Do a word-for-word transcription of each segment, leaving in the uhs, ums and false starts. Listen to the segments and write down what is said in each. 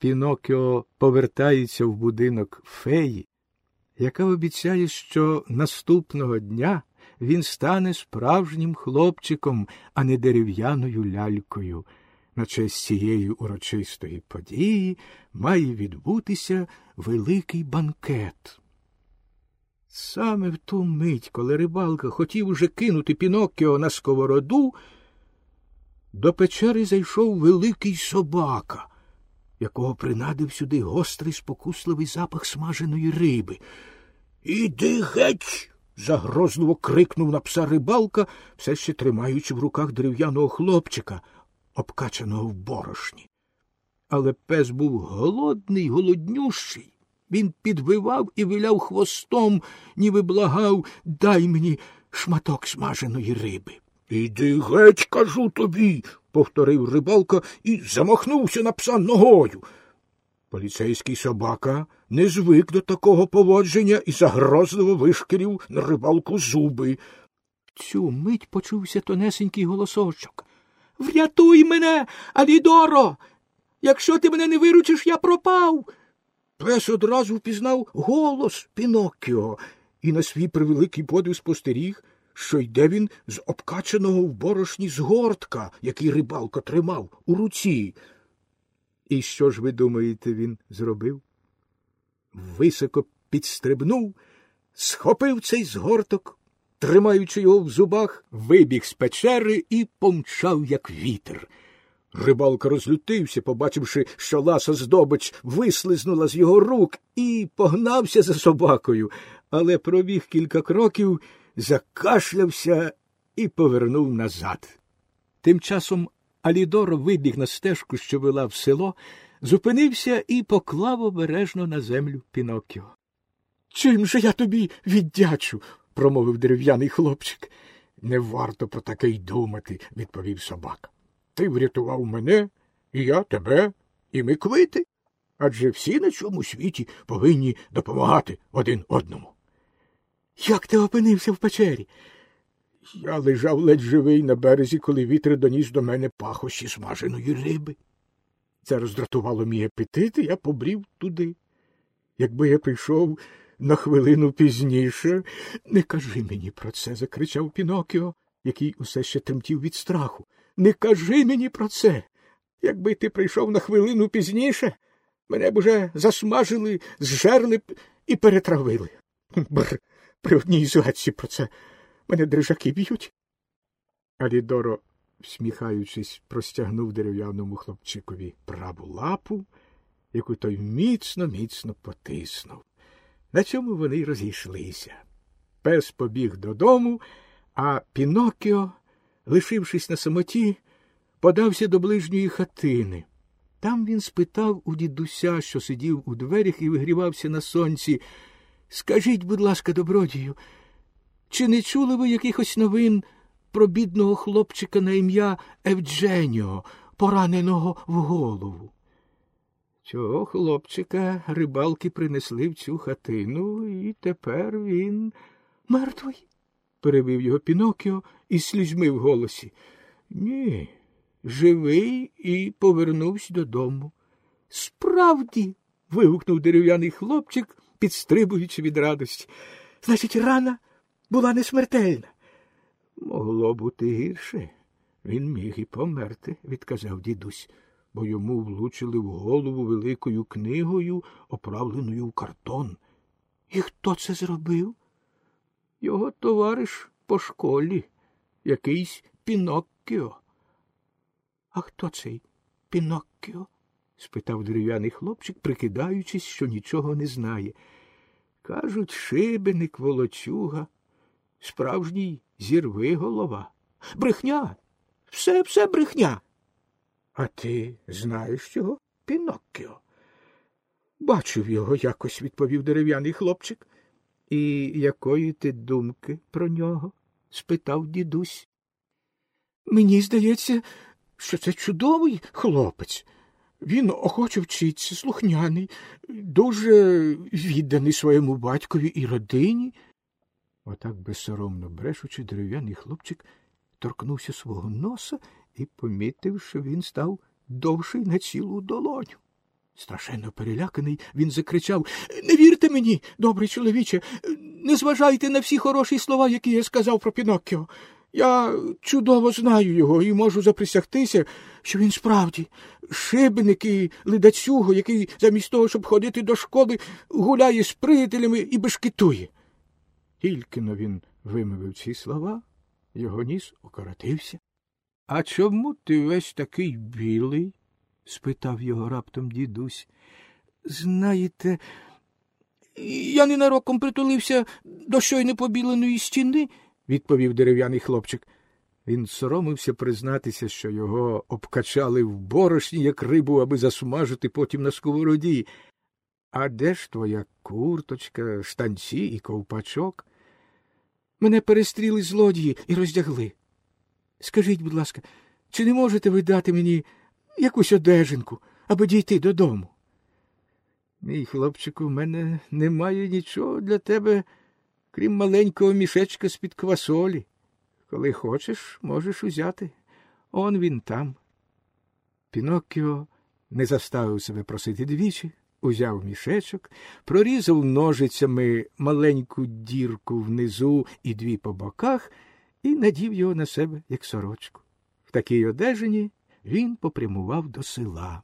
Пінокіо повертається в будинок феї, яка обіцяє, що наступного дня він стане справжнім хлопчиком, а не дерев'яною лялькою. На честь цієї урочистої події має відбутися великий банкет. Саме в ту мить, коли рибалка хотів уже кинути Піноккіо на сковороду, до печери зайшов великий собака, якого принадив сюди гострий спокусливий запах смаженої риби. «Іди геть!» – загрозливо крикнув на пса рибалка, все ще тримаючи в руках дерев'яного хлопчика, обкачаного в борошні. Але пес був голодний, голоднющий. Він підвивав і виляв хвостом, ніби благав: «Дай мені шматок смаженої риби». «Іди геть, кажу тобі!» – повторив рибалка і замахнувся на пса ногою. Поліцейський собака не звик до такого поводження і загрозливо вишкірів на рибалку зуби. В цю мить почувся тонесенький голосочок: «Врятуй мене, Алідоро! Якщо ти мене не виручиш, я пропав!» Пес одразу впізнав голос Піноккіо і на свій превеликий подив спостеріг, що йде він з обкачаного в борошні згортка, який рибалка тримав у руці. І що ж ви думаєте, він зробив? Високо підстрибнув, схопив цей згорток, тримаючи його в зубах, вибіг з печери і помчав, як вітер. Рибалка розлютився, побачивши, що ласа здобич вислизнула з його рук, і погнався за собакою, але пробіг кілька кроків, закашлявся і повернув назад. Тим часом Алідоро вибіг на стежку, що вела в село, зупинився і поклав обережно на землю Піноккіо. «Чим же я тобі віддячу?» – промовив дерев'яний хлопчик. «Не варто про таке й думати», – відповів собака. «Ти врятував мене, і я тебе, і ми квити. Адже всі на цьому світі повинні допомагати один одному». «Як ти опинився в печері?» «Я лежав ледь живий на березі, коли вітер доніс до мене пахощі смаженої риби. Це роздратувало мій апетит, і я побрів туди. Якби я прийшов на хвилину пізніше...» «Не кажи мені про це!» – закричав Піноккіо, який усе ще тремтів від страху. «Не кажи мені про це! Якби ти прийшов на хвилину пізніше, мене б уже засмажили, зжерли б і перетравили. Бр, при одній згадці про це мене дрижаки б'ють». Алідоро, всміхаючись, простягнув дерев'яному хлопчикові праву лапу, яку той міцно-міцно потиснув. На цьому вони й розійшлися. Пес побіг додому, а Піноккіо, лишившись на самоті, подався до ближньої хатини. Там він спитав у дідуся, що сидів у дверях і вигрівався на сонці: «Скажіть, будь ласка, добродію, чи не чули ви якихось новин про бідного хлопчика на ім'я Евдженіо, пораненого в голову?» Цього хлопчика рибалки принесли в цю хатину, і тепер він мертвий, перебив його Піноккіо із слізьми в голосі. «Ні, живий і повернувся додому». «Справді!» – вигукнув дерев'яний хлопчик, підстрибуючи від радості. «Значить, рана була не смертельна?» «Могло бути гірше. Він міг і померти», – відказав дідусь, бо йому влучили в голову великою книгою, оправленою в картон. «І хто це зробив?» «Його товариш по школі, якийсь Піноккіо». «А хто цей Піноккіо?» – спитав дерев'яний хлопчик, прикидаючись, що нічого не знає. «Кажуть, шибеник, волочуга, справжній зірвиголова». «Брехня! Все, все брехня!» «А ти знаєш цього Піноккіо?» «Бачив його якось», – відповів дерев'яний хлопчик. «І якої ти думки про нього?» – спитав дідусь. «Мені здається, що це чудовий хлопець. Він охоче вчиться, слухняний, дуже відданий своєму батькові і родині». Отак безсоромно брешучи, дерев'яний хлопчик торкнувся свого носа і помітив, що він став довший на цілу долоню. Страшенно переляканий, він закричав: «Не вірте мені, добрий чоловіче, не зважайте на всі хороші слова, які я сказав про Піноккіо. Я чудово знаю його і можу заприсягтися, що він справді шибеник і ледацюго, який замість того, щоб ходити до школи, гуляє з приятелями і бешкетує». Тільки-но він вимовив ці слова, його ніс укоротився. — А чому ти весь такий білий? — спитав його раптом дідусь. — Знаєте, я ненароком притулився до щойно побіленої стіни, — відповів дерев'яний хлопчик. Він соромився признатися, що його обкачали в борошні, як рибу, аби засмажити потім на сковороді. — А де ж твоя курточка, штанці і ковпачок? — Мене перестріли злодії і роздягли. Скажіть, будь ласка, чи не можете ви дати мені якусь одежинку, аби дійти додому? — Мій хлопчику, в мене немає нічого для тебе, крім маленького мішечка з-під квасолі. Коли хочеш, можеш узяти. Он він там. Піноккіо не заставив себе просити двічі, узяв мішечок, прорізав ножицями маленьку дірку внизу і дві по боках і надів його на себе, як сорочку. В такій одежині він попрямував до села.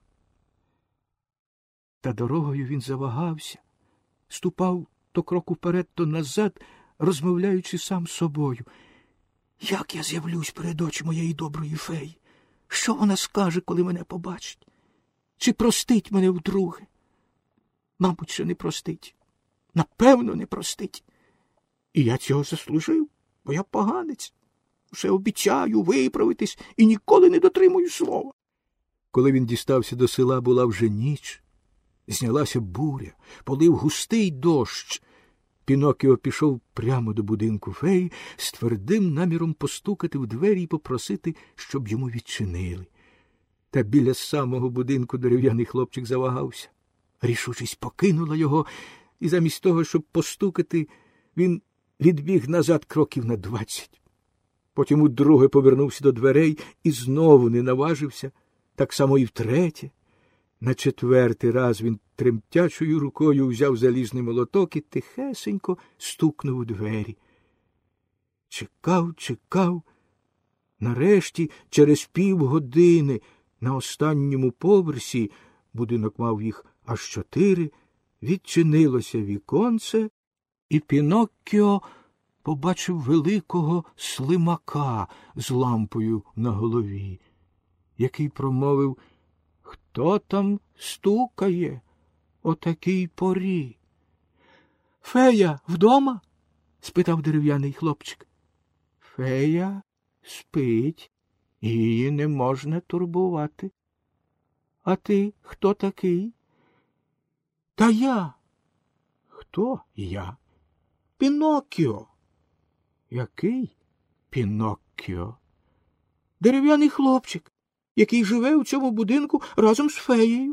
Та дорогою він завагався, ступав то кроку вперед, то назад, розмовляючи сам з собою. Як я з'явлюсь перед очі моєї доброї феї? Що вона скаже, коли мене побачить? Чи простить мене вдруге? Мабуть, що не простить. Напевно, не простить. І я цього заслужив, бо я поганець. Все обіцяю виправитись і ніколи не дотримую слова. Коли він дістався до села, була вже ніч. Знялася буря, полив густий дощ. Піноккіо пішов прямо до будинку феї з твердим наміром постукати в двері і попросити, щоб йому відчинили. Та біля самого будинку дерев'яний хлопчик завагався. Рішучість покинула його, і замість того, щоб постукати, він відбіг назад кроків на двадцять. Потім удруге повернувся до дверей і знову не наважився, так само і втретє. На четвертий раз він тремтячою рукою взяв залізний молоток і тихесенько стукнув у двері. Чекав, чекав. Нарешті, через півгодини, на останньому поверсі, будинок мав їх аж чотири, відчинилося віконце, і Піноккіо побачив великого слимака з лампою на голові, який промовив: «Хто там стукає о такій порі?» «Фея вдома?» – спитав дерев'яний хлопчик. «Фея спить, її не можна турбувати. А ти хто такий?» «Та я». «Хто я?» «Піноккіо». «Який Піноккіо?» «Дерев'яний хлопчик, який живе у цьому будинку разом з феєю».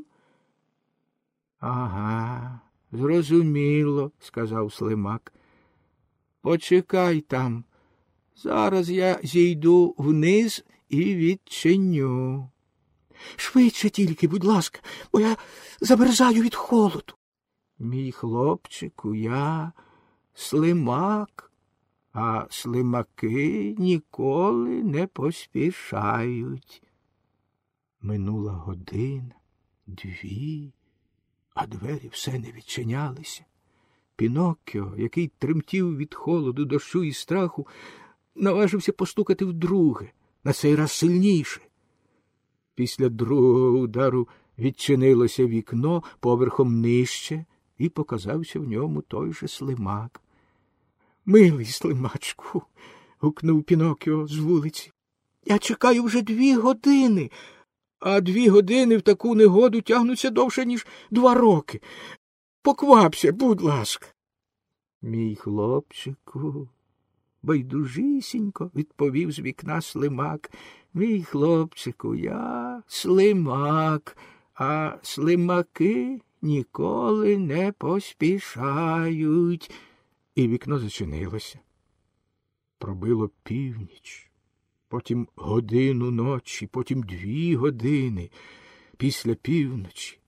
«Ага, зрозуміло», – сказав слимак. «Почекай там. Зараз я зійду вниз і відчиню». «Швидше тільки, будь ласка, бо я замерзаю від холоду». «Мій хлопчику, я слимак, а слимаки ніколи не поспішають». Минула година, дві, а двері все не відчинялися. Піноккіо, який тремтів від холоду, дощу і страху, наважився постукати вдруге, на цей раз сильніше. Після другого удару відчинилося вікно поверхом нижче, і показався в ньому той же слимак. «Милий слимачку», – гукнув Піноккіо з вулиці, – «я чекаю вже дві години, а дві години в таку негоду тягнуться довше, ніж два роки. Поквапся, будь ласка». «Мій хлопчику», – байдужісінько відповів з вікна слимак, – «мій хлопчику, я слимак, а слимаки ніколи не поспішають». І вікно зачинилося. Пробило північ, потім годину ночі, потім дві години. Після півночі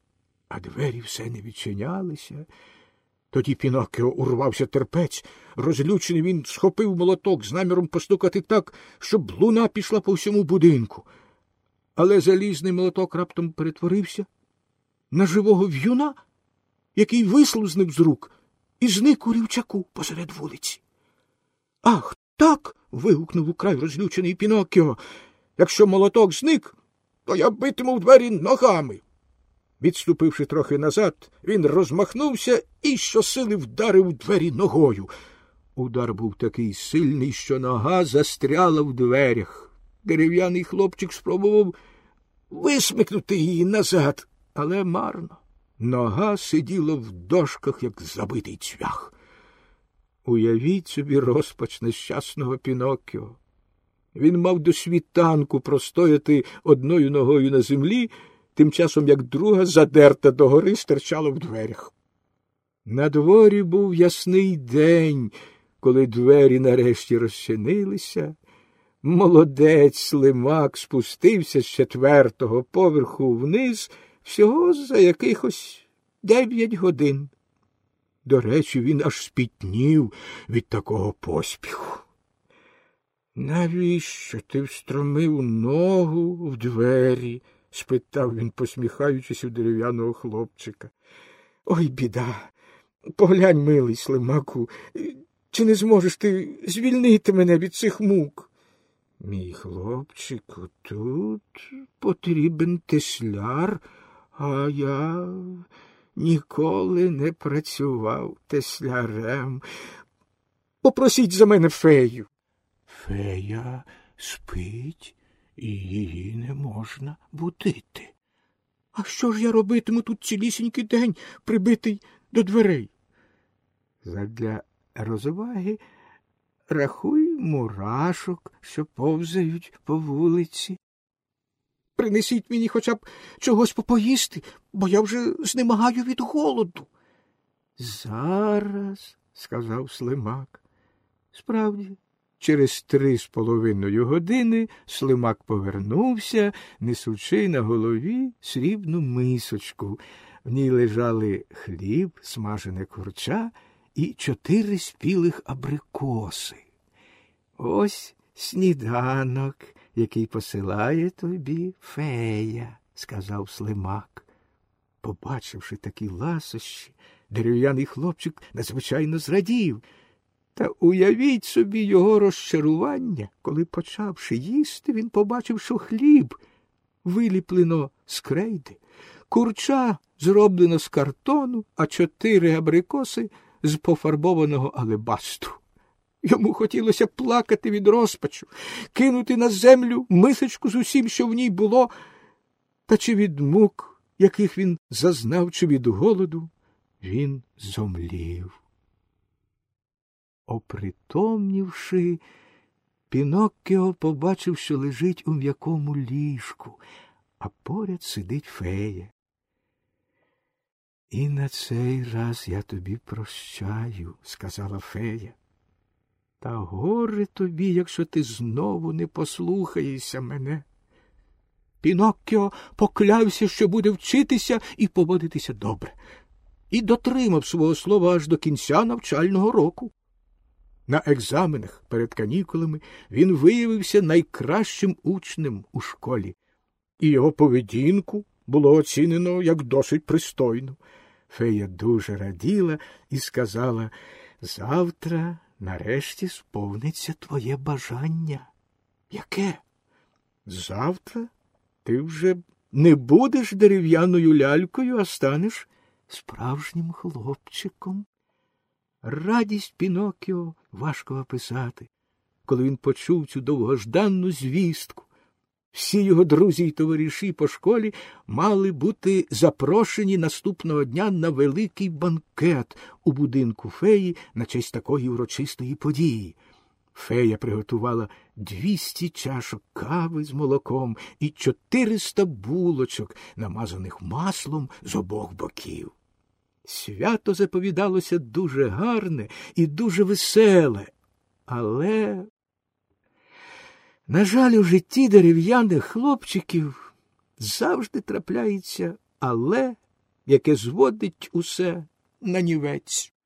а двері все не відчинялися. Тоді Піноккіо урвався терпець. Розлючений він схопив молоток з наміром постукати так, щоб луна пішла по всьому будинку. Але залізний молоток раптом перетворився на живого в'юна, який вислузнив з рук і зник у рівчаку посеред вулиці. «Ах, так!» – вигукнув украй розлючений Піноккіо. «Якщо молоток зник, то я битиму в двері ногами!» Відступивши трохи назад, він розмахнувся і щосили вдарив у двері ногою. Удар був такий сильний, що нога застряла в дверях. Дерев'яний хлопчик спробував висмикнути її назад, але марно. Нога сиділа в дошках, як забитий цвях. Уявіть собі розпач нещасного Піноккіо. Він мав до світанку простояти одною ногою на землі, тим часом як друга, задерта догори, стирчала в дверях. На дворі був ясний день, коли двері нарешті розчинилися. Молодець Слимак спустився з четвертого поверху вниз всього за якихось дев'ять годин. До речі, він аж спітнів від такого поспіху. «Навіщо ти встромив ногу в двері?» – спитав він, посміхаючись у дерев'яного хлопчика. «Ой, біда! Поглянь, милий Слимаку, чи не зможеш ти звільнити мене від цих мук?» «Мій хлопчику, тут потрібен тесляр, а я ніколи не працював теслярем. Попросіть за мене фею». «Фея спить, і її не можна будити». «А що ж я робитиму тут цілісінький день, прибитий до дверей?» «Задля розваги рахуй мурашок, що повзають по вулиці». «Принесіть мені хоча б чогось попоїсти, бо я вже знемагаю від голоду». «Зараз», – сказав Слимак. Справді, через три з половиною години Слимак повернувся, несучи на голові срібну мисочку. В ній лежали хліб, смажене курча і чотири спілих абрикоси. «Ось сніданок, який посилає тобі фея», – сказав Слимак. Побачивши такі ласощі, дерев'яний хлопчик надзвичайно зрадів. Та уявіть собі його розчарування, коли, почавши їсти, він побачив, що хліб виліплено з крейди, курча зроблено з картону, а чотири абрикоси з пофарбованого алебастру. Йому хотілося плакати від розпачу, кинути на землю мисочку з усім, що в ній було, та чи від мук, яких він зазнав, чи від голоду, він зомлів. Опритомнівши, Піноккіо побачив, що лежить у м'якому ліжку, а поряд сидить фея. «І на цей раз я тобі прощаю», – сказала фея. «Та горе тобі, якщо ти знову не послухаєшся мене». Піноккіо поклявся, що буде вчитися і поводитися добре, і дотримав свого слова аж до кінця навчального року. На екзаменах перед канікулами він виявився найкращим учнем у школі, і його поведінку було оцінено як досить пристойну. Фея дуже раділа і сказала: «Завтра нарешті сповниться твоє бажання». «Яке?» «Завтра ти вже не будеш дерев'яною лялькою, а станеш справжнім хлопчиком». Радість Піноккіо важко описати, коли він почув цю довгожданну звістку. Всі його друзі й товариші по школі мали бути запрошені наступного дня на великий банкет у будинку феї на честь такої урочистої події. Фея приготувала двісті чашок кави з молоком і чотириста булочок, намазаних маслом з обох боків. Свято заповідалося дуже гарне і дуже веселе, але, на жаль, у житті дерев'яних хлопчиків завжди трапляється «але» яке зводить усе на нівець.